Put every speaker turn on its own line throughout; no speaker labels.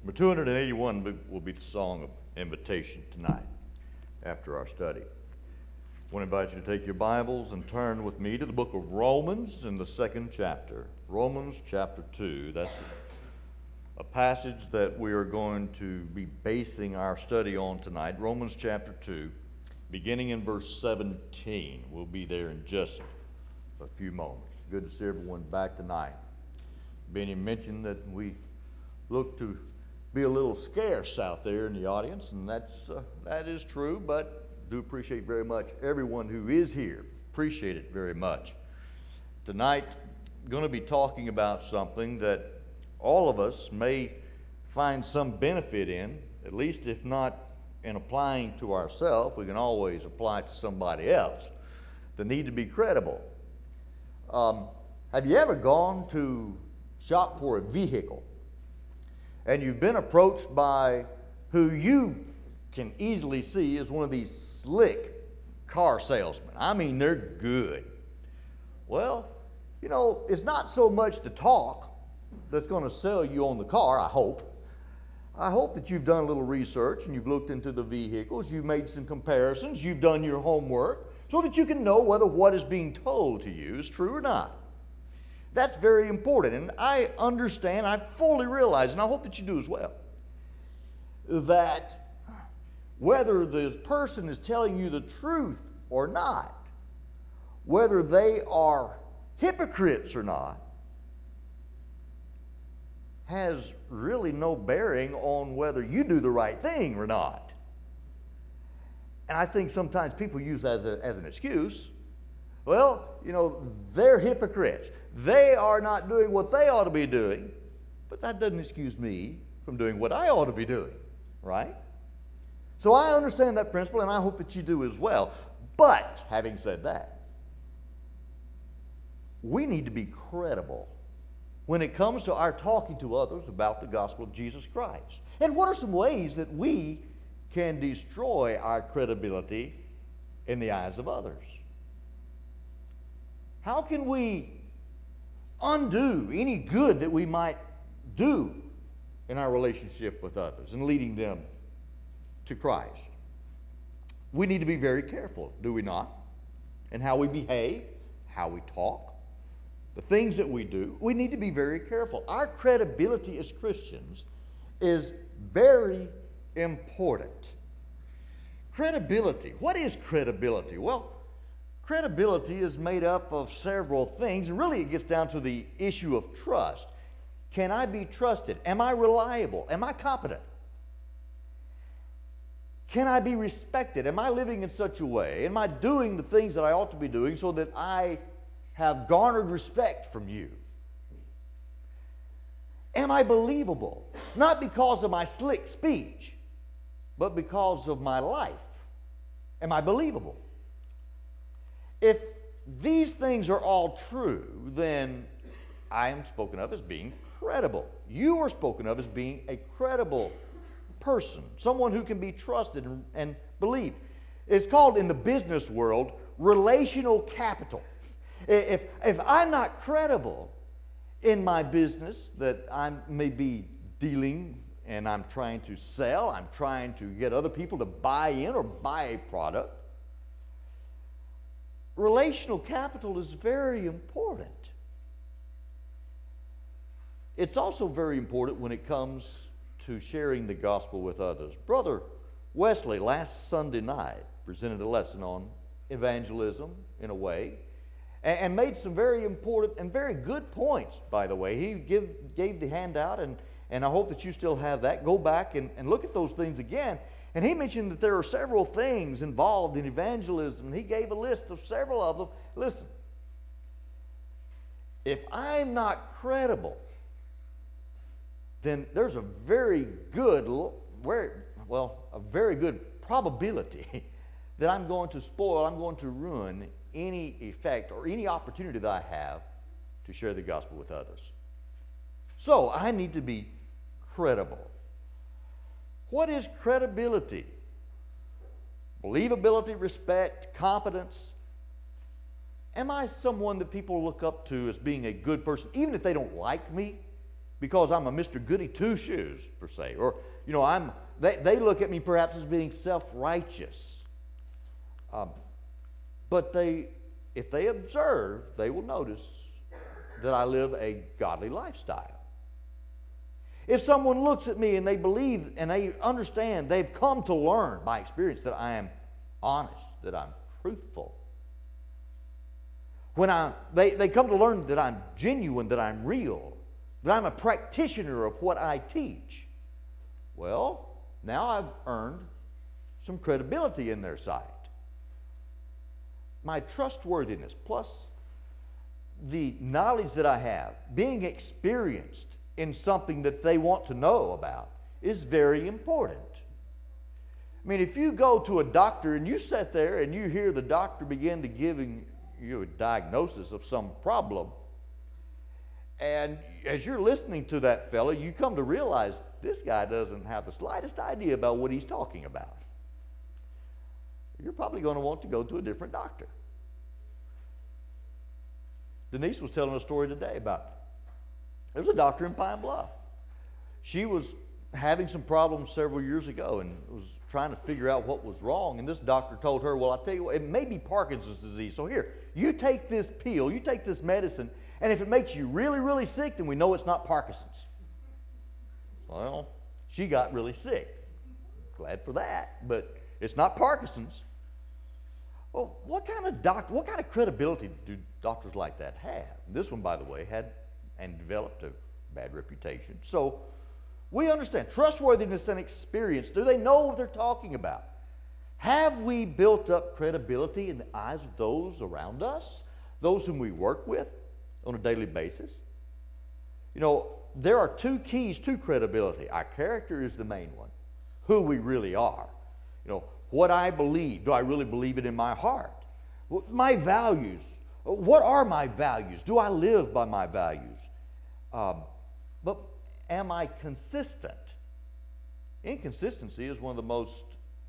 Number 281 will be the song of invitation tonight after our study. I want to invite you to take your Bibles and turn with me to the book of Romans in the second chapter. Romans chapter 2. That's a passage that we are going to be basing our study on tonight. Romans chapter 2, beginning in verse 17. We'll be there in just a few moments. Good to see everyone back tonight. Benny mentioned that we look to be a little scarce out there in the audience, and that is true, but do appreciate very much everyone who is here. Appreciate it very much. Tonight, going to be talking about something that all of us may find some benefit in, at least if not in applying to ourselves, we can always apply it to somebody else. The need to be credible. Have you ever gone to shop for a vehicle and you've been approached by who you can easily see is one of these slick car salesmen? I mean, they're good. Well, you know, it's not so much the talk that's going to sell you on the car, I hope. I hope that you've done a little research and you've looked into the vehicles, you've made some comparisons, you've done your homework so that you can know whether what is being told to you is true or not. That's very important, and I understand, I fully realize, and I hope that you do as well, that whether the person is telling you the truth or not, whether they are hypocrites or not, has really no bearing on whether you do the right thing or not. And I think sometimes people use that as an excuse. Well, you know, they're hypocrites. They are not doing what they ought to be doing, but that doesn't excuse me from doing what I ought to be doing, right? So I understand that principle, and I hope that you do as well. But, having said that, we need to be credible when it comes to our talking to others about the gospel of Jesus Christ. And what are some ways that we can destroy our credibility in the eyes of others? How can we undo any good that we might do in our relationship with others and leading them to Christ? We need to be very careful, do we not? In how we behave, how we talk, the things that we do. We need to be very careful. Our credibility as Christians is very important. Credibility. What is credibility? Well, credibility is made up of several things, and really it gets down to the issue of trust. Can I be trusted? Am I reliable? Am I competent? Can I be respected? Am I living in such a way? Am I doing the things that I ought to be doing so that I have garnered respect from you? Am I believable? Not because of my slick speech, but because of my life. Am I believable? If these things are all true, then I am spoken of as being credible. You are spoken of as being a credible person, someone who can be trusted and believed. It's called in the business world relational capital. If I'm not credible in my business that I may be dealing and I'm trying to sell, I'm trying to get other people to buy in or buy a product, relational capital is very important. It's also very important when it comes to sharing the gospel with others. Brother Wesley, last Sunday night, presented a lesson on evangelism in a way, and made some very important and very good points, by the way. He gave the handout, and I hope that you still have that. Go back and look at those things again. And he mentioned that there are several things involved in evangelism. He gave a list of several of them. Listen, if I'm not credible, then there's a very good probability that I'm going to spoil, I'm going to ruin any effect or any opportunity that I have to share the gospel with others. So I need to be credible. What is credibility? Believability, respect, competence. Am I someone that people look up to as being a good person, even if they don't like me? because I'm a Mr. Goody Two-Shoes, per se. Or, they look at me perhaps as being self-righteous. But if they observe, they will notice that I live a godly lifestyle. If someone looks at me and they believe and they understand, they've come to learn by experience that I am honest, that I'm truthful. When they come to learn that I'm genuine, that I'm real, that I'm a practitioner of what I teach, well, now I've earned some credibility in their sight. My trustworthiness plus the knowledge that I have, being experienced in something that they want to know about, is very important. I mean, if you go to a doctor and you sit there and you hear the doctor begin to giving you a diagnosis of some problem, and as you're listening to that fellow, you come to realize this guy doesn't have the slightest idea about what he's talking about. You're probably going to want to go to a different doctor. Denise was telling a story today about, there was a doctor in Pine Bluff. She was having some problems several years ago and was trying to figure out what was wrong. And this doctor told her, well, I'll tell you what, it may be Parkinson's disease. So here, you take this pill, you take this medicine, and if it makes you really, really sick, then we know it's not Parkinson's. Well, she got really sick. Glad for that, but it's not Parkinson's. Well, what kind of credibility do doctors like that have? This one, by the way, had and developed a bad reputation. So we understand trustworthiness and experience. Do they know what they're talking about? Have we built up credibility in the eyes of those around us, those whom we work with on a daily basis? There are two keys to credibility. Our character is the main one, who we really are. What I believe, do I really believe it in my heart? My values, what are my values? Do I live by my values? But am I consistent? Inconsistency is one of the most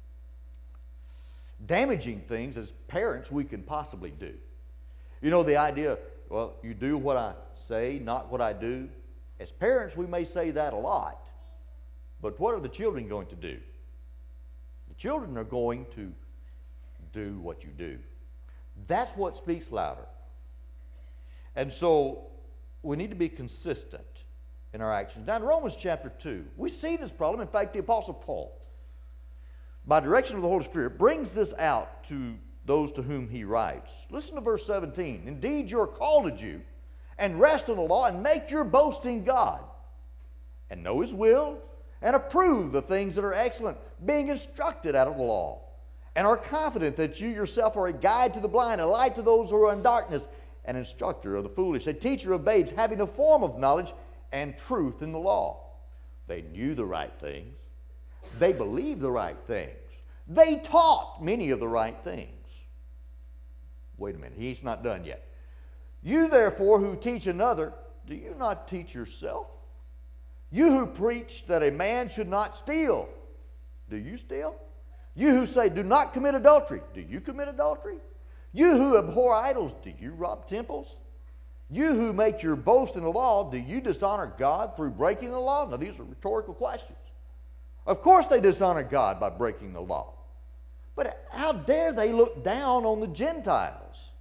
damaging things as parents we can possibly do. The idea, well, you do what I say, not what I do. As parents, we may say that a lot. But what are the children going to do? The children are going to do what you do. That's what speaks louder. And so we need to be consistent in our actions. Now in Romans chapter 2, we see this problem. In fact, the Apostle Paul, by direction of the Holy Spirit, brings this out to those to whom he writes. Listen to verse 17. Indeed, you are called a Jew, and rest on the law, and make your boast in God, and know His will, and approve the things that are excellent, being instructed out of the law, and are confident that you yourself are a guide to the blind, a light to those who are in darkness, an instructor of the foolish, a teacher of babes, having the form of knowledge and truth in the law. They knew the right things. They believed the right things. They taught many of the right things. Wait a minute, he's not done yet. You therefore who teach another, do you not teach yourself? You who preach that a man should not steal, do you steal? You who say do not commit adultery, do you commit adultery? You who abhor idols, do you rob temples? You who make your boast in the law, do you dishonor God through breaking the law? Now these are rhetorical questions. Of course they dishonor God by breaking the law. But how dare they look down on the Gentiles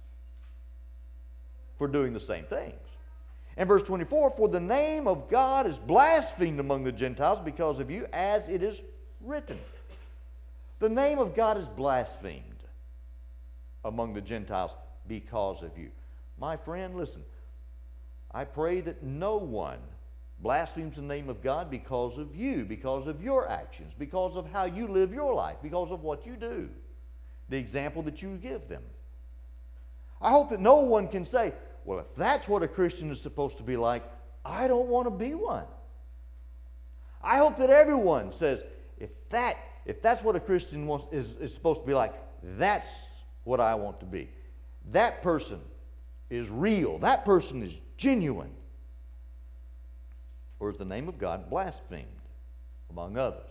for doing the same things? In verse 24, for the name of God is blasphemed among the Gentiles because of you, as it is written. The name of God is blasphemed among the Gentiles because of you. My friend, listen. I pray that no one blasphemes the name of God because of you, because of your actions, because of how you live your life, because of what you do, the example that you give them. I hope that no one can say, well, if that's what a Christian is supposed to be like, I don't want to be one. I hope that everyone says, if that's what a Christian is supposed to be like, that's what I want to be. That person is real. That person is genuine. Or is the name of God blasphemed among others?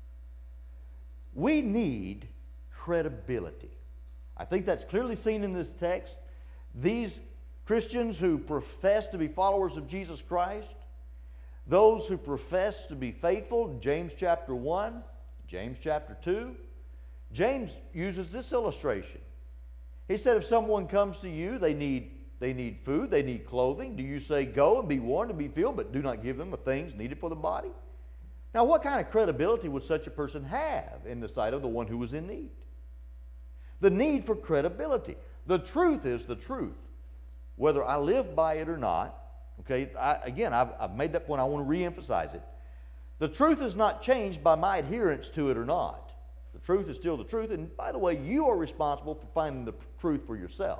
We need credibility. I think that's clearly seen in this text. These Christians who profess to be followers of Jesus Christ, Those who profess to be faithful, James chapter 1, James chapter 2, James uses this illustration. He said if someone comes to you, they need food, they need clothing, do you say, go and be warmed and be filled, but do not give them the things needed for the body? Now, what kind of credibility would such a person have in the sight of the one who was in need? The need for credibility. The truth is the truth, whether I live by it or not. Okay, I've made that point. I want to reemphasize it. The truth is not changed by my adherence to it or not. The truth is still the truth. And by the way, you are responsible for finding the truth for yourself.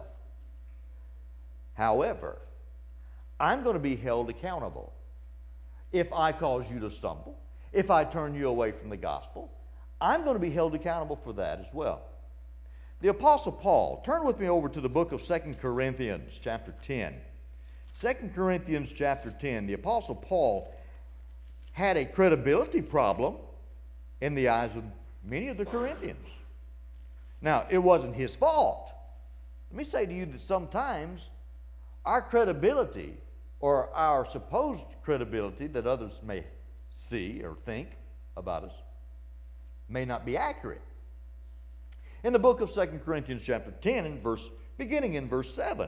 However, I'm going to be held accountable if I cause you to stumble, if I turn you away from the gospel. I'm going to be held accountable for that as well. The Apostle Paul, turn with me over to the book of 2 Corinthians chapter 10. 2 Corinthians chapter 10, the Apostle Paul had a credibility problem in the eyes of many of the Corinthians. Now, it wasn't his fault. Let me say to you that sometimes our credibility, or our supposed credibility that others may see or think about us, may not be accurate. In the book of 2 Corinthians chapter 10, beginning in verse 7,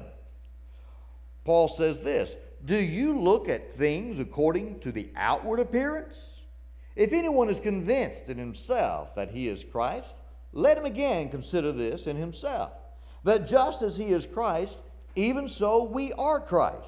Paul says this, do you look at things according to the outward appearance? If anyone is convinced in himself that he is Christ, let him again consider this in himself, that just as he is Christ, even so we are Christ.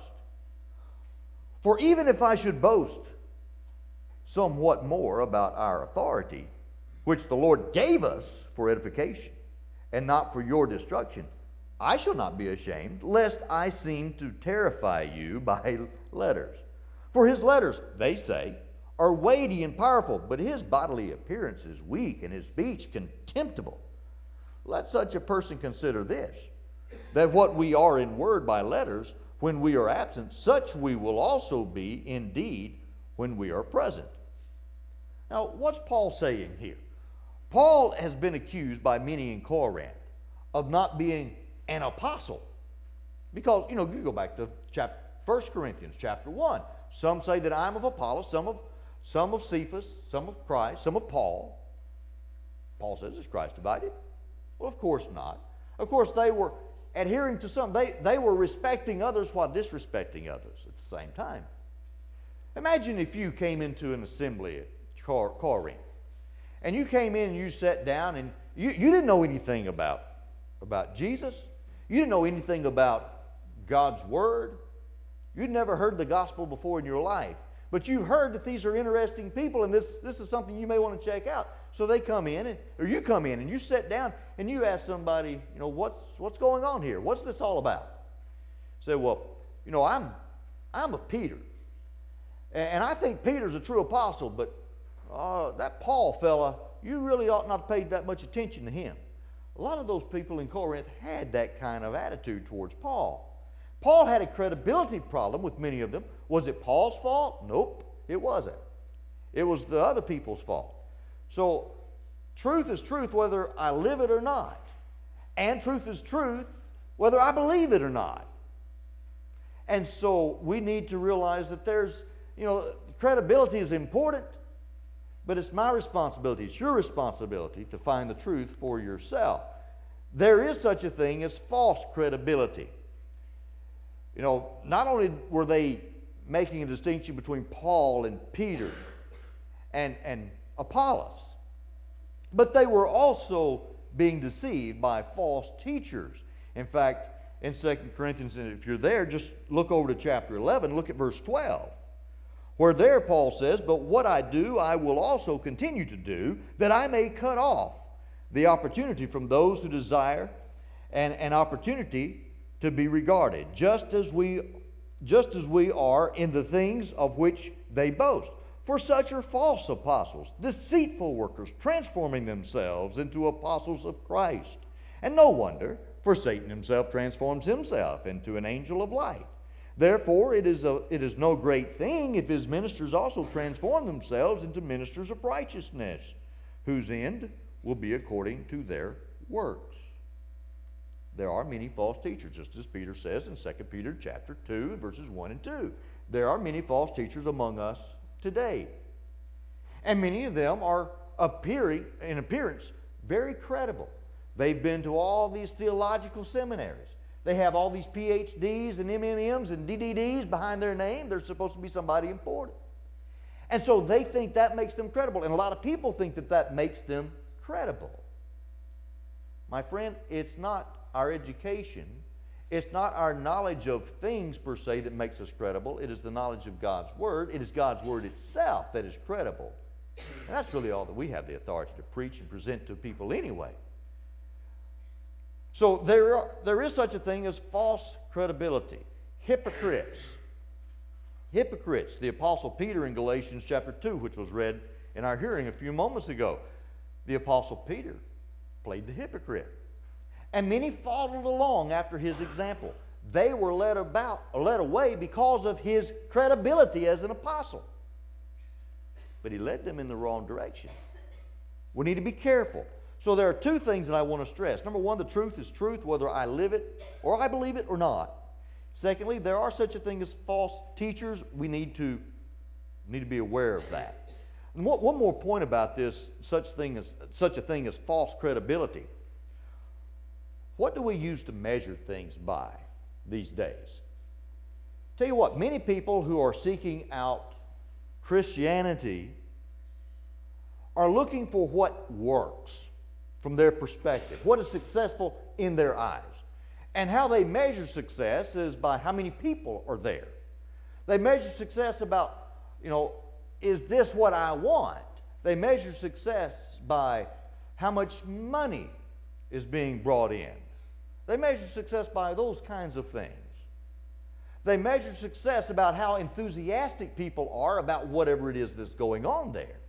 For even if I should boast somewhat more about our authority, which the Lord gave us for edification, and not for your destruction, I shall not be ashamed, lest I seem to terrify you by letters. For his letters, they say, are weighty and powerful, but his bodily appearance is weak, and his speech contemptible. Let such a person consider this, that what we are in word by letters, when we are absent, such we will also be indeed when we are present. Now, what's Paul saying here? Paul has been accused by many in Corinth of not being an apostle. Because, you go back to 1 Corinthians chapter 1. Some say that I'm of Apollos, some of Cephas, some of Christ, some of Paul. Paul says, is Christ divided? Well, of course not. Of course, they were adhering to some. They were respecting others while disrespecting others at the same time. Imagine if you came into an assembly at Corinth, and you came in and you sat down, and you didn't know anything about Jesus. You didn't know anything about God's Word. You'd never heard the gospel before in your life. But you heard that these are interesting people, and this is something you may want to check out. So they come in, or you come in, and you sit down, and you ask somebody, what's going on here? What's this all about? Say, well, I'm a Peter. And I think Peter's a true apostle, but that Paul fella, you really ought not to pay that much attention to him. A lot of those people in Corinth had that kind of attitude towards Paul. Paul had a credibility problem with many of them. Was it Paul's fault? Nope, it wasn't. It was the other people's fault. So, truth is truth whether I live it or not. And truth is truth whether I believe it or not. And so, we need to realize that credibility is important, but it's my responsibility, it's your responsibility to find the truth for yourself. There is such a thing as false credibility. Not only were they making a distinction between Paul and Peter and Apollos, but they were also being deceived by false teachers. In fact, in 2 Corinthians, if you're there, just look over to chapter 11, look at verse 12. Where there Paul says, but what I do I will also continue to do, that I may cut off the opportunity from those who desire an opportunity to be regarded, just as we are in the things of which they boast. For such are false apostles, deceitful workers, transforming themselves into apostles of Christ. And no wonder, for Satan himself transforms himself into an angel of light. Therefore, it is no great thing if his ministers also transform themselves into ministers of righteousness, whose end will be according to their works. There are many false teachers, just as Peter says in 2 Peter chapter 2, verses 1 and 2. There are many false teachers among us today. And many of them are appearing, in appearance, very credible. They've been to all these theological seminaries. They have all these PhDs and MMMs and DDDs behind their name. They're supposed to be somebody important. And so they think that makes them credible. And a lot of people think that that makes them credible. My friend, it's not our education. It's not our knowledge of things per se that makes us credible. It is the knowledge of God's Word. It is God's Word itself that is credible. And that's really all that we have the authority to preach and present to people anyway. So there is such a thing as false credibility. Hypocrites. Hypocrites. The Apostle Peter in Galatians chapter 2, which was read in our hearing a few moments ago. The Apostle Peter played the hypocrite. And many followed along after his example. They were led away because of his credibility as an apostle. But he led them in the wrong direction. We need to be careful. So there are two things that I want to stress. Number one, the truth is truth, whether I live it or I believe it or not. Secondly, there are such a thing as false teachers. We need to be aware of that. And one more point about this, such a thing as false credibility. What do we use to measure things by these days? Tell you what, many people who are seeking out Christianity are looking for what works from their perspective, what is successful in their eyes. And how they measure success is by how many people are there. They measure success about, is this what I want? They measure success by how much money is being brought in. They measure success by those kinds of things. They measure success about how enthusiastic people are about whatever it is that's going on there.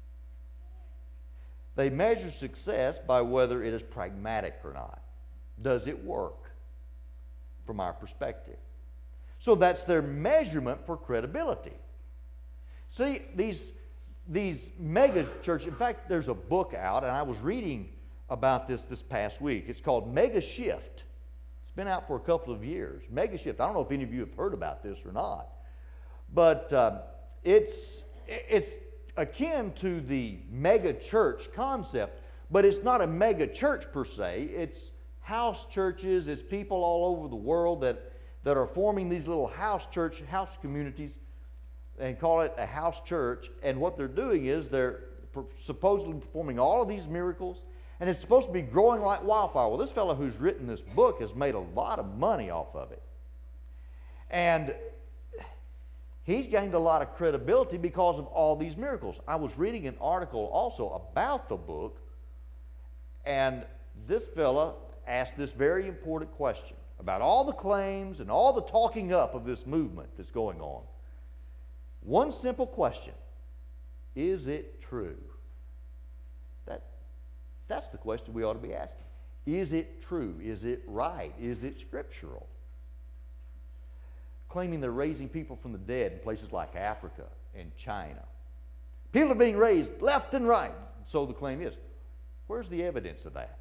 They measure success by whether it is pragmatic or not. Does it work from our perspective? So that's their measurement for credibility. See, these mega churches, in fact, there's a book out, and I was reading about this past week. It's called Mega Shift. It's been out for a couple of years. Mega Shift. I don't know if any of you have heard about this or not, but it's akin to the mega church concept, but it's not a mega church per se. It's house churches. It's people all over the world that are forming these little house communities, and call it a house church. And what they're doing is they're supposedly performing all of these miracles, and it's supposed to be growing like wildfire. Well, this fellow who's written this book has made a lot of money off of it. And he's gained a lot of credibility because of all these miracles. I was reading an article also about the book, and this fella asked this very important question about all the claims and all the talking up of this movement that's going on. One simple question: is it true? That's the question we ought to be asking. Is it true? Is it right? Is it scriptural? Claiming they're raising people from the dead in places like Africa and China. People are being raised left and right. So the claim is. Where's the evidence of that?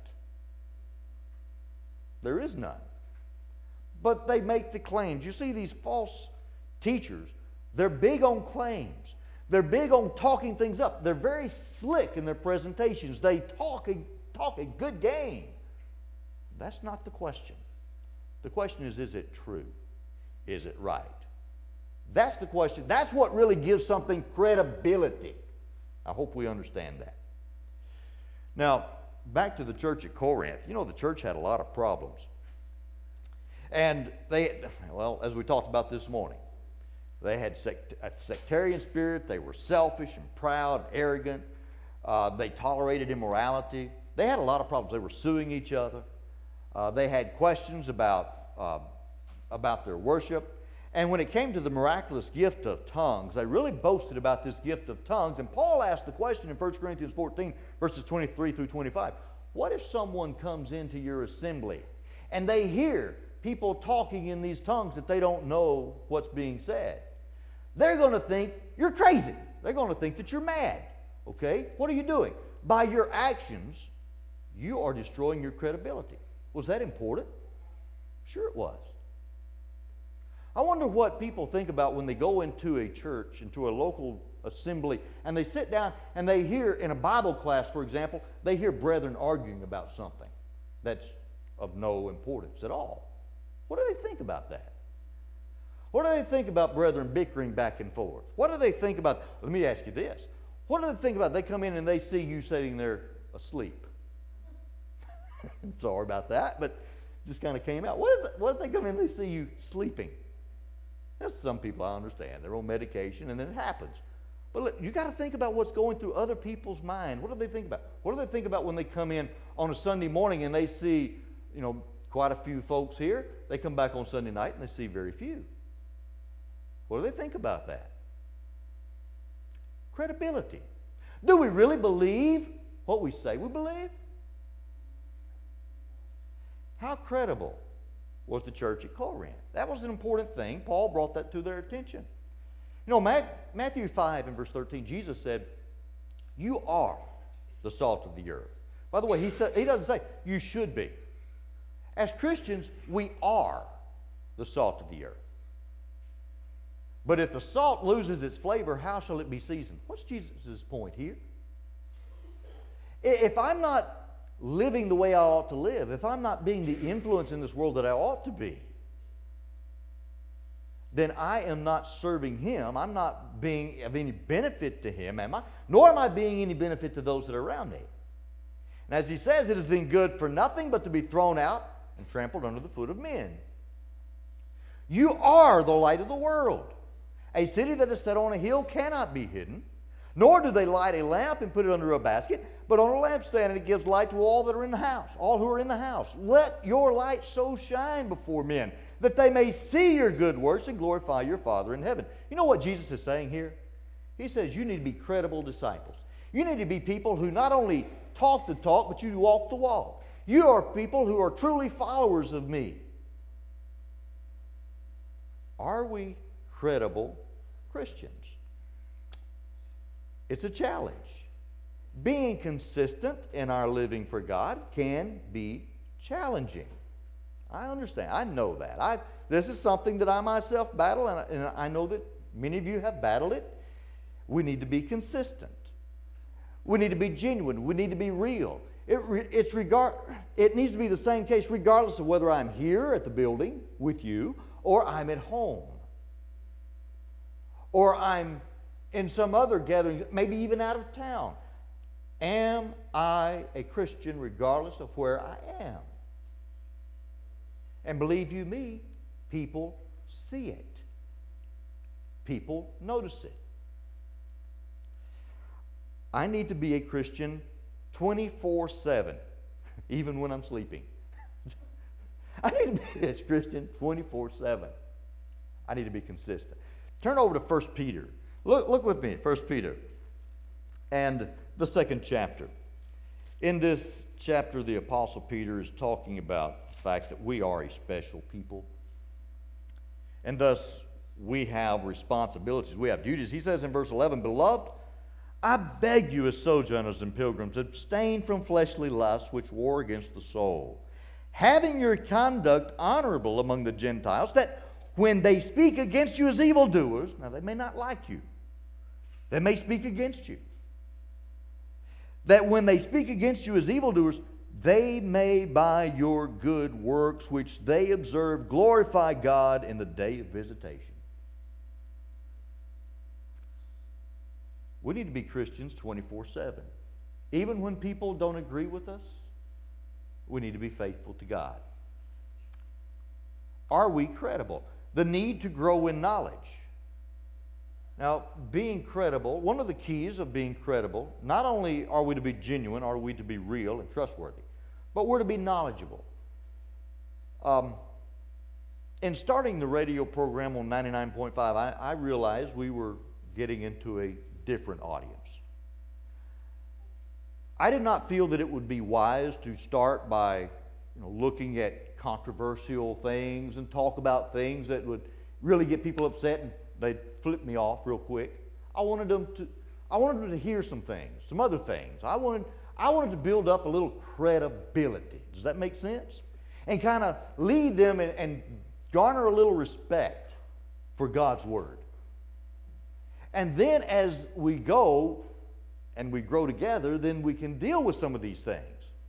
There is none. But they make the claims. You see, these false teachers, they're big on claims. They're big on talking things up. They're very slick in their presentations. They talk a good game. That's not the question. The question is it true? Is it right? That's the question. That's what really gives something credibility. I hope we understand that. Now, back to the church at Corinth. The church had a lot of problems. And as we talked about this morning, they had a sectarian spirit. They were selfish and proud, arrogant. They tolerated immorality. They had a lot of problems. They were suing each other. They had questions about their worship. And when it came to the miraculous gift of tongues, they really boasted about this gift of tongues. And Paul asked the question in 1 Corinthians 14, verses 23 through 25. What if someone comes into your assembly and they hear people talking in these tongues that they don't know what's being said? They're going to think you're crazy. They're going to think that you're mad. Okay? What are you doing? By your actions, you are destroying your credibility. Was that important? Sure it was. I wonder what people think about when they go into a church, into a local assembly, and they sit down and they hear, in a Bible class, for example, they hear brethren arguing about something that's of no importance at all. What do they think about that? What do they think about brethren bickering back and forth? What do they think about, let me ask you this, what do they think about, they come in and they see you sitting there asleep? Sorry about that, but it just kind of came out. What if they come in and they see you sleeping? Now, some people, I understand, they're on medication and then it happens. But look, you got to think about what's going through other people's mind. What do they think about? What do they think about when they come in on a Sunday morning and they see, quite a few folks here? They come back on Sunday night and they see very few. What do they think about that? Credibility. Do we really believe what we say we believe? How credible was the church at Corinth? That was an important thing. Paul brought that to their attention. Matthew 5 and verse 13, Jesus said, "You are the salt of the earth." By the way, he doesn't say, "You should be." As Christians, we are the salt of the earth. But if the salt loses its flavor, how shall it be seasoned? What's Jesus' point here? If I'm not living the way I ought to live, if I'm not being the influence in this world that I ought to be, then I am not serving Him. I'm not being of any benefit to Him, am I? Nor am I being any benefit to those that are around me. And as He says, it has been good for nothing but to be thrown out and trampled under the foot of men. You are the light of the world. A city that is set on a hill cannot be hidden, nor do they light a lamp and put it under a basket, but on a lampstand, and it gives light to all that are in the house, all who are in the house. Let your light so shine before men, that they may see your good works and glorify your Father in heaven. You know what Jesus is saying here? He says you need to be credible disciples. You need to be people who not only talk the talk, but you walk the walk. You are people who are truly followers of me. Are we credible Christians? It's a challenge. Being consistent in our living for God can be challenging. I understand. I know that. This is something that I myself battle, and I know that many of you have battled it. We need to be consistent. We need to be genuine. We need to be real. It needs to be the same case regardless of whether I'm here at the building with you or I'm at home or I'm in some other gathering, maybe even out of town. Am I a Christian regardless of where I am? And believe you me, people see it. People notice it. I need to be a Christian 24/7, even when I'm sleeping. I need to be a Christian 24/7. I need to be consistent. Turn over to 1 Peter. Look with me, 1 Peter and the 2nd chapter. In this chapter, the Apostle Peter is talking about the fact that we are a special people. And thus, we have responsibilities. We have duties. He says in verse 11, "Beloved, I beg you as sojourners and pilgrims, abstain from fleshly lusts which war against the soul, having your conduct honorable among the Gentiles, that when they speak against you as evildoers," now they may not like you, they may speak against you, "that when they speak against you as evildoers, they may by your good works which they observe glorify God in the day of visitation." We need to be Christians 24/7. Even when people don't agree with us, we need to be faithful to God. Are we credible? The need to grow in knowledge. Now, being credible, one of the keys of being credible, not only are we to be genuine, are we to be real and trustworthy, but we're to be knowledgeable. In starting the radio program on 99.5, I realized we were getting into a different audience. I did not feel that it would be wise to start by looking at controversial things and talk about things that would really get people upset and they'd flip me off real quick. I wanted them to hear some things, some other things. I wanted to build up a little credibility. Does that make sense? And kind of lead them and garner a little respect for God's Word. And then as we go and we grow together, then we can deal with some of these things.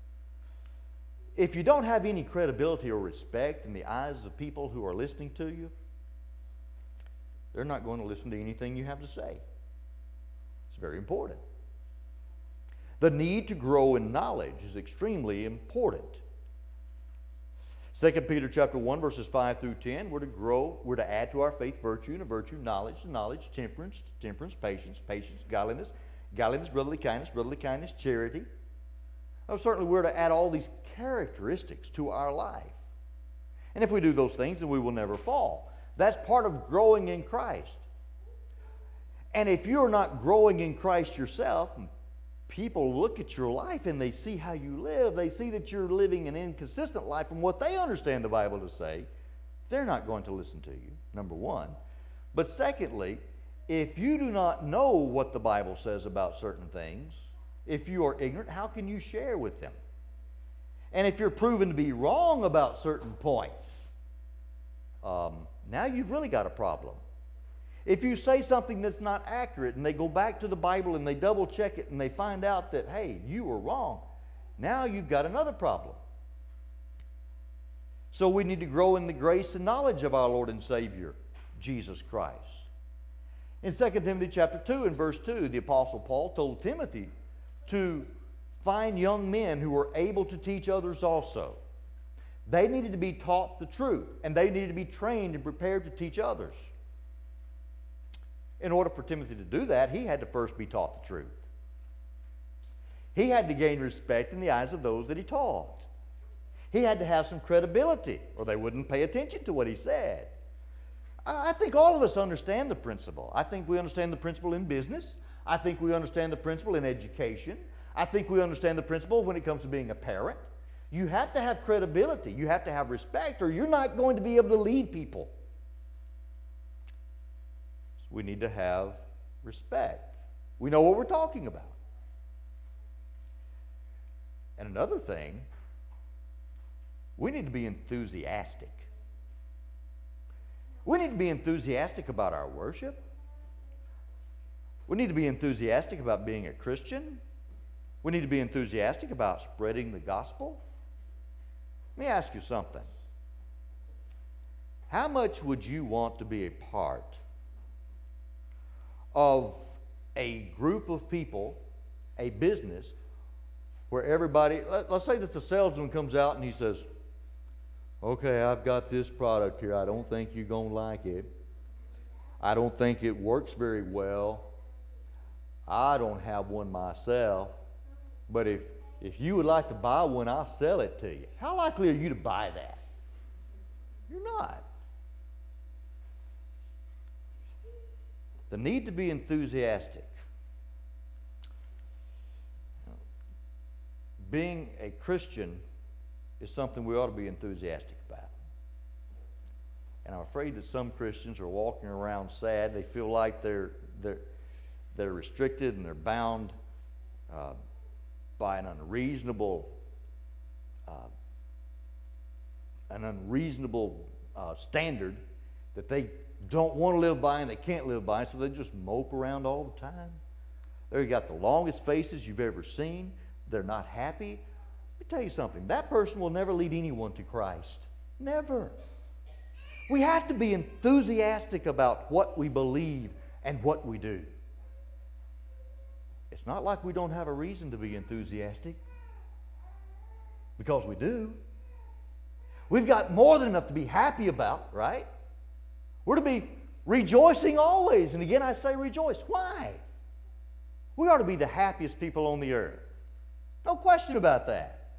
If you don't have any credibility or respect in the eyes of people who are listening to you, they're not going to listen to anything you have to say. It's very important. The need to grow in knowledge is extremely important. 2 Peter chapter 1, verses 5 through 10, we're to add to our faith virtue, and a virtue knowledge, temperance, patience, godliness, brotherly kindness, charity. Certainly we're to add all these characteristics to our life. And if we do those things, then we will never fall. That's part of growing in Christ. And if you're not growing in Christ yourself, people look at your life and they see how you live. They see that you're living an inconsistent life from what they understand the Bible to say. They're not going to listen to you, number one. But secondly, if you do not know what the Bible says about certain things, if you are ignorant, how can you share with them? And if you're proven to be wrong about certain points, now you've really got a problem. If you say something that's not accurate and they go back to the Bible and they double check it and they find out that, hey, you were wrong, now you've got another problem. So we need to grow in the grace and knowledge of our Lord and Savior, Jesus Christ. In 2 Timothy chapter 2 and verse 2, the Apostle Paul told Timothy to find young men who were able to teach others also. They needed to be taught the truth, and they needed to be trained and prepared to teach others. In order for Timothy to do that, he had to first be taught the truth. He had to gain respect in the eyes of those that he taught. He had to have some credibility, or they wouldn't pay attention to what he said. I think all of us understand the principle. I think we understand the principle in business. I think we understand the principle in education. I think we understand the principle when it comes to being a parent. You have to have credibility. You have to have respect, or you're not going to be able to lead people. We need to have respect. We know what we're talking about. And another thing, we need to be enthusiastic. We need to be enthusiastic about our worship. We need to be enthusiastic about being a Christian. We need to be enthusiastic about spreading the gospel. Let me ask you something. How much would you want to be a part of a group of people, a business, where everybody, let's say that the salesman comes out and he says, okay, I've got this product here. I don't think you're going to like it. I don't think it works very well. I don't have one myself. But if you would like to buy one, I'll sell it to you. How likely are you to buy that? You're not. The need to be enthusiastic. Being a Christian is something we ought to be enthusiastic about. And I'm afraid that some Christians are walking around sad. They feel like they're restricted and they're bound by an unreasonable standard that they don't want to live by and they can't live by, so they just mope around all the time. They've got the longest faces you've ever seen. They're not happy. Let me tell you something. That person will never lead anyone to Christ. Never. We have to be enthusiastic about what we believe and what we do. It's not like we don't have a reason to be enthusiastic, because we do. We've got more than enough to be happy about, right? We're to be rejoicing always. And again, I say rejoice. Why? We ought to be the happiest people on the earth. No question about that.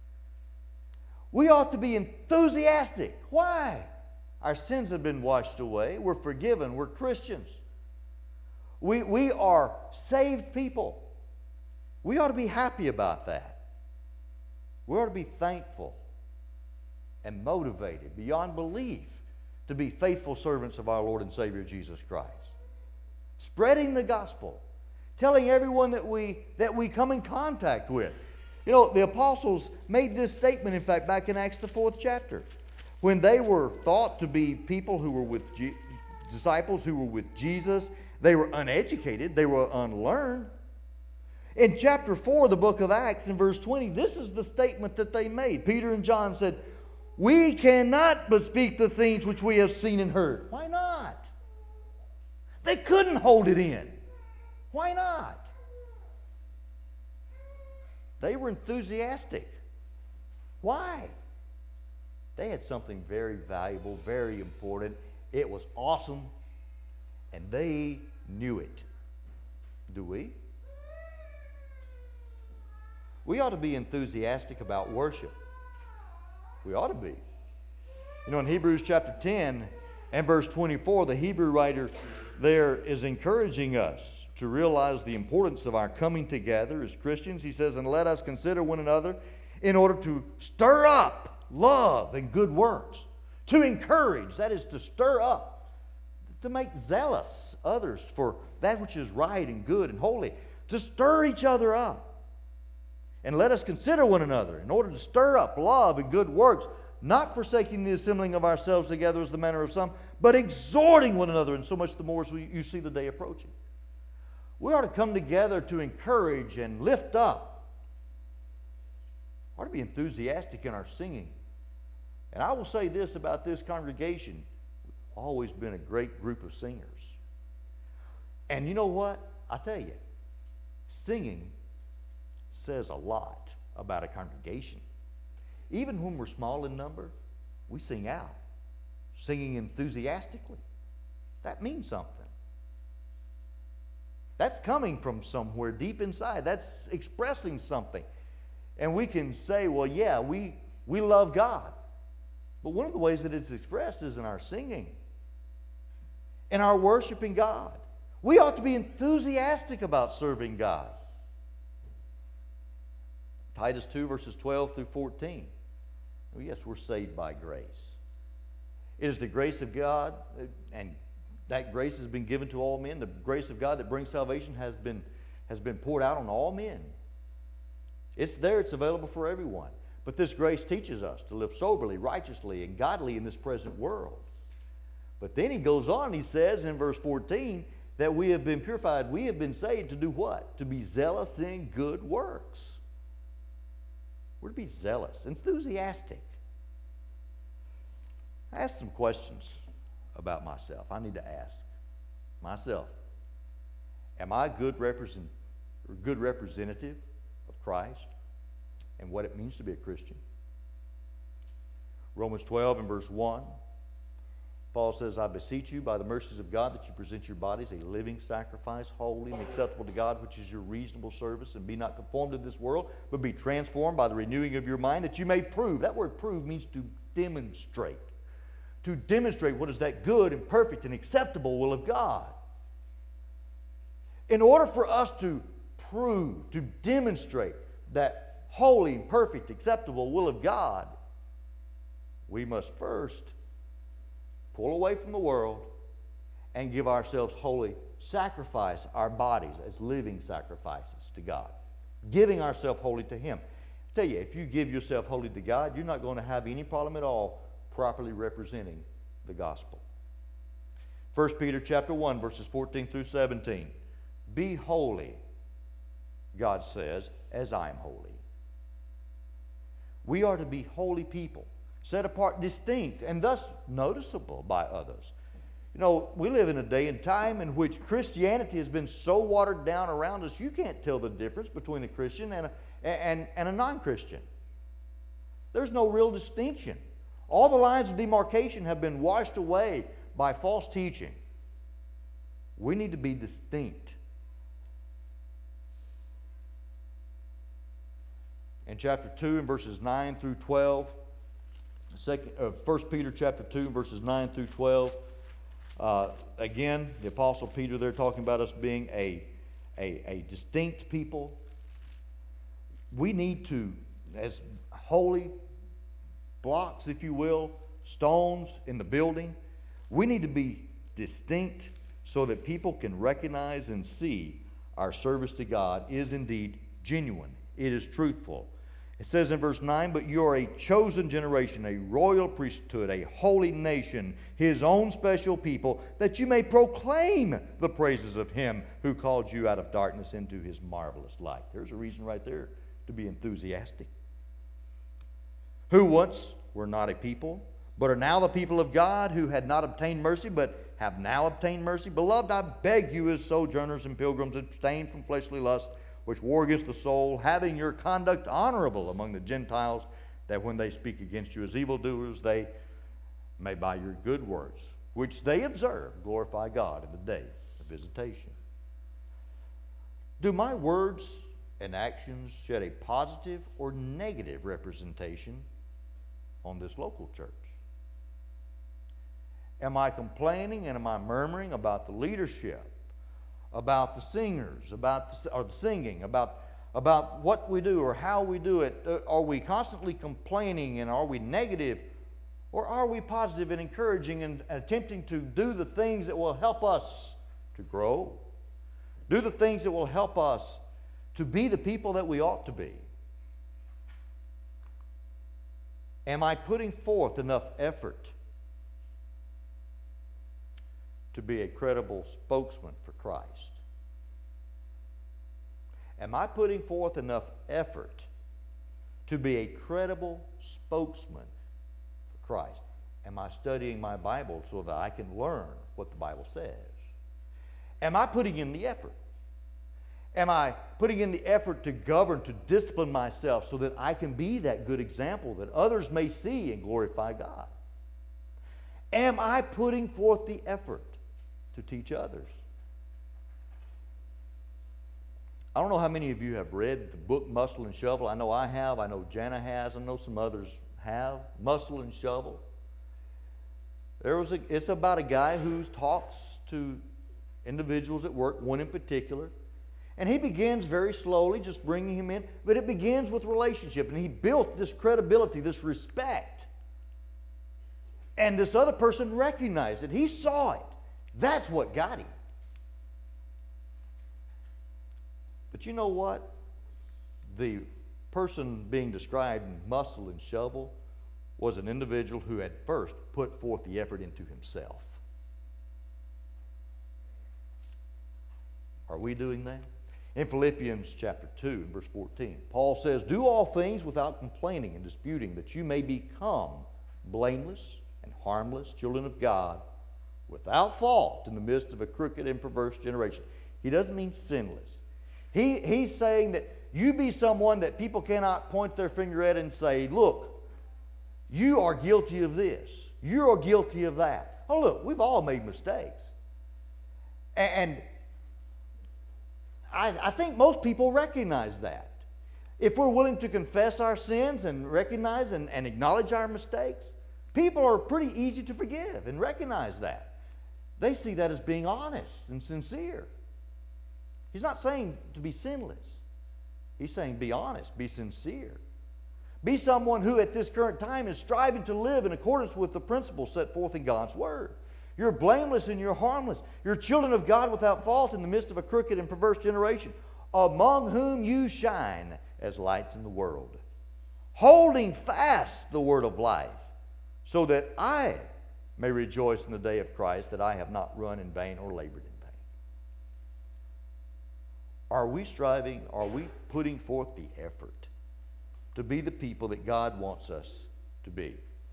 We ought to be enthusiastic. Why? Our sins have been washed away. We're forgiven. We're Christians. We are saved people. We ought to be happy about that. We ought to be thankful and motivated beyond belief to be faithful servants of our Lord and Savior Jesus Christ. Spreading the gospel. Telling everyone that we come in contact with. You know, the apostles made this statement, in fact, back in Acts the 4th chapter. When they were thought to be people who were with disciples who were with Jesus, They were uneducated. They were unlearned. In chapter 4 of the book of Acts, in verse 20, this is the statement that they made. Peter and John said, "We cannot but speak the things which we have seen and heard." Why not? They couldn't hold it in. Why not? They were enthusiastic. Why? They had something very valuable, very important. It was awesome, and they knew it. Do we? We ought to be enthusiastic about worship. We ought to be. You know, in Hebrews chapter 10 and verse 24, the Hebrew writer there is encouraging us to realize the importance of our coming together as Christians. He says, "And let us consider one another in order to stir up love and good works." To encourage, that is to stir up, to make zealous others for that which is right and good and holy, to stir each other up. "And let us consider one another in order to stir up love and good works, not forsaking the assembling of ourselves together as the manner of some, but exhorting one another, and so much the more as you see the day approaching." We ought to come together to encourage and lift up. We ought to be enthusiastic in our singing. And I will say this about this congregation: we've always been a great group of singers. And you know what? I tell you, singing says a lot about a congregation. Even when we're small in number, we sing out, singing enthusiastically. That means something. That's coming from somewhere deep inside. That's expressing something. And we can say, well, yeah, we love God. But one of the ways that it's expressed is in our singing, in our worshiping God. We ought to be enthusiastic about serving God. Titus 2, verses 12 through 14. Oh, yes, we're saved by grace. It is the grace of God, and that grace has been given to all men. The grace of God that brings salvation has been poured out on all men. It's there. It's available for everyone. But this grace teaches us to live soberly, righteously, and godly in this present world. But then he goes on, he says in verse 14, that we have been purified. We have been saved to do what? To be zealous in good works. We're to be zealous, enthusiastic. I asked some questions about myself. I need to ask myself, am I a good representative of Christ and what it means to be a Christian? Romans 12 and verse 1, Paul says, "I beseech you by the mercies of God that you present your bodies a living sacrifice, holy and acceptable to God, which is your reasonable service, and be not conformed to this world, but be transformed by the renewing of your mind, that you may prove." That word prove means to demonstrate. To demonstrate what is that good and perfect and acceptable will of God. In order for us to prove, to demonstrate that holy and perfect, acceptable will of God, we must first pull away from the world and give ourselves wholly, sacrifice our bodies as living sacrifices to God, giving ourselves wholly to Him. I tell you, if you give yourself wholly to God, you're not going to have any problem at all properly representing the gospel. 1 Peter chapter 1, verses 14 through 17. "Be holy," God says, "as I am holy." We are to be holy people, set apart, distinct, and thus noticeable by others. You know, we live in a day and time in which Christianity has been so watered down around us, you can't tell the difference between a Christian and a non-Christian. There's no real distinction. All the lines of demarcation have been washed away by false teaching. We need to be distinct. In chapter 2 and verses 9 through 12, 1 Peter chapter 2, verses 9 through 12, again, the Apostle Peter there talking about us being a distinct people. We need to, as holy blocks, if you will, stones in the building, we need to be distinct so that people can recognize and see our service to God is indeed genuine. It is truthful. It says in verse 9, "But you are a chosen generation, a royal priesthood, a holy nation, His own special people, that you may proclaim the praises of Him who called you out of darkness into His marvelous light." There's a reason right there to be enthusiastic. "Who once were not a people, but are now the people of God, who had not obtained mercy, but have now obtained mercy. Beloved, I beg you as sojourners and pilgrims, abstain from fleshly lusts, which war against the soul, having your conduct honorable among the Gentiles, that when they speak against you as evildoers, they may by your good works, which they observe, glorify God in the day of visitation." Do my words and actions shed a positive or negative representation on this local church? Am I complaining and am I murmuring about the leadership, about the singers, about the singing, about what we do or how we do it? Are we constantly complaining, and are we negative? Or are we positive and encouraging and attempting to do the things that will help us to grow? Do the things that will help us to be the people that we ought to be? Am I putting forth enough effort to be a credible spokesman for Christ? Am I putting forth enough effort to be a credible spokesman for Christ? Am I studying my Bible so that I can learn what the Bible says? Am I putting in the effort? Am I putting in the effort to govern, to discipline myself so that I can be that good example that others may see and glorify God? Am I putting forth the effort to teach others? I don't know how many of you have read the book Muscle and Shovel. I know I have. I know Jana has. I know some others have. Muscle and Shovel. It's about a guy who talks to individuals at work, one in particular. And he begins very slowly, just bringing him in. But it begins with relationship. And he built this credibility, this respect. And this other person recognized it. He saw it. That's what got him. But you know what? The person being described in Muscle and Shovel was an individual who had first put forth the effort into himself. Are we doing that? In Philippians chapter 2, verse 14, Paul says, "Do all things without complaining and disputing, that you may become blameless and harmless children of God, without fault in the midst of a crooked and perverse generation." He doesn't mean sinless. He's saying that you be someone that people cannot point their finger at and say, "Look, you are guilty of this. You are guilty of that." Oh, look, we've all made mistakes. And I think most people recognize that. If we're willing to confess our sins and recognize and acknowledge our mistakes, people are pretty easy to forgive and recognize that. They see that as being honest and sincere. He's not saying to be sinless. He's saying be honest, be sincere. Be someone who at this current time is striving to live in accordance with the principles set forth in God's Word. You're blameless and you're harmless. You're children of God without fault in the midst of a crooked and perverse generation, among whom you shine as lights in the world, holding fast the word of life, so that I may rejoice in the day of Christ, that I have not run in vain or labored in vain. Are we striving, are we putting forth the effort to be the people that God wants us to be?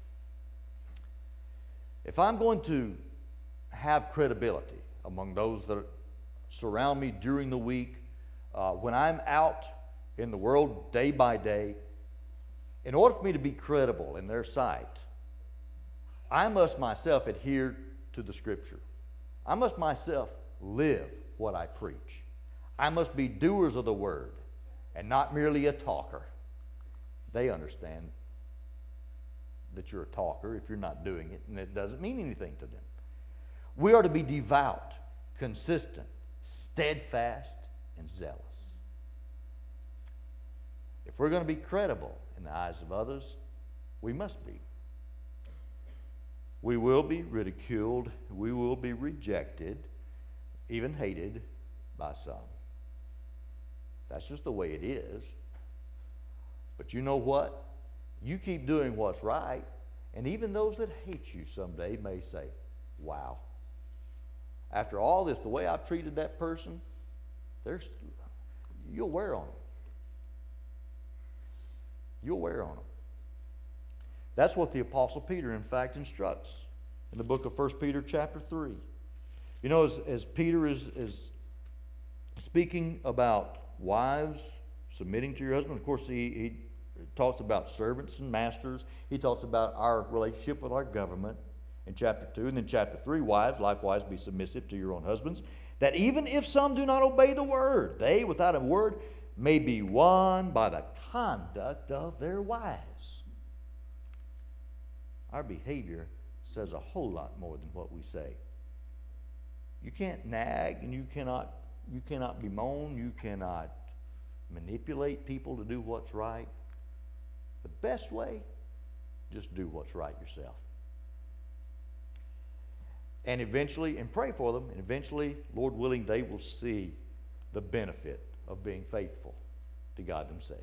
If I'm going to have credibility among those that surround me during the week, when I'm out in the world day by day, in order for me to be credible in their sight, I must myself adhere to the Scripture. I must myself live what I preach. I must be doers of the Word and not merely a talker. They understand that you're a talker if you're not doing it, and it doesn't mean anything to them. We are to be devout, consistent, steadfast, and zealous. If we're going to be credible in the eyes of others, we must be. We will be ridiculed, we will be rejected, even hated by some. That's just the way it is. But you know what? You keep doing what's right, and even those that hate you someday may say, wow, after all this, the way I've treated that person, you'll wear on them. You'll wear on them. That's what the Apostle Peter, in fact, instructs in the book of 1 Peter chapter 3. You know, as Peter is speaking about wives submitting to your husband, of course, he talks about servants and masters. He talks about our relationship with our government in chapter 2. And then chapter 3, wives, likewise be submissive to your own husbands, that even if some do not obey the word, they, without a word, may be won by the conduct of their wives. Our behavior says a whole lot more than what we say. You can't nag, and you cannot bemoan, you cannot manipulate people to do what's right. The best way, just do what's right yourself. And eventually, and pray for them, and eventually, Lord willing, they will see the benefit of being faithful to God themselves.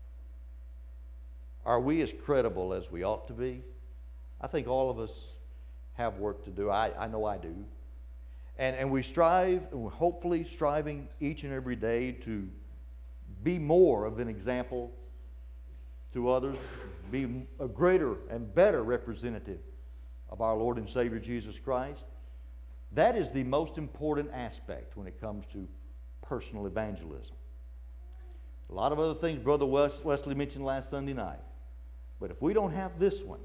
Are we as credible as we ought to be? I think all of us have work to do. I know I do. And we strive, and we're hopefully striving each and every day to be more of an example to others, be a greater and better representative of our Lord and Savior Jesus Christ. That is the most important aspect when it comes to personal evangelism. A lot of other things Brother Wesley mentioned last Sunday night. But if we don't have this one,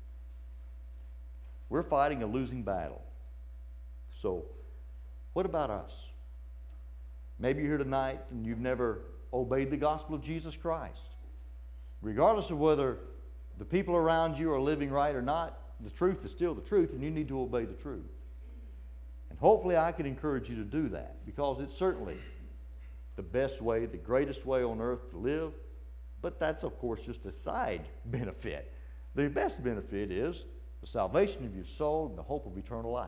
we're fighting a losing battle. So, what about us? Maybe you're here tonight and you've never obeyed the gospel of Jesus Christ. Regardless of whether the people around you are living right or not, the truth is still the truth, and you need to obey the truth. And hopefully I can encourage you to do that, because it's certainly the best way, the greatest way on earth to live. But that's, of course, just a side benefit. The best benefit is the salvation of your soul and the hope of eternal life.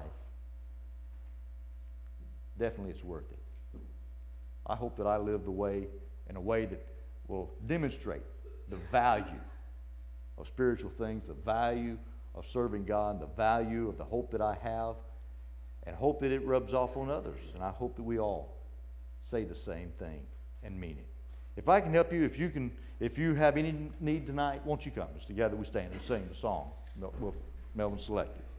Definitely it's worth it. I hope that I live in a way that will demonstrate the value of spiritual things, the value of serving God, the value of the hope that I have, and hope that it rubs off on others. And I hope that we all say the same thing and mean it. If I can help you, if you have any need tonight, won't you come? As together we stand and sing the song Melvin selected.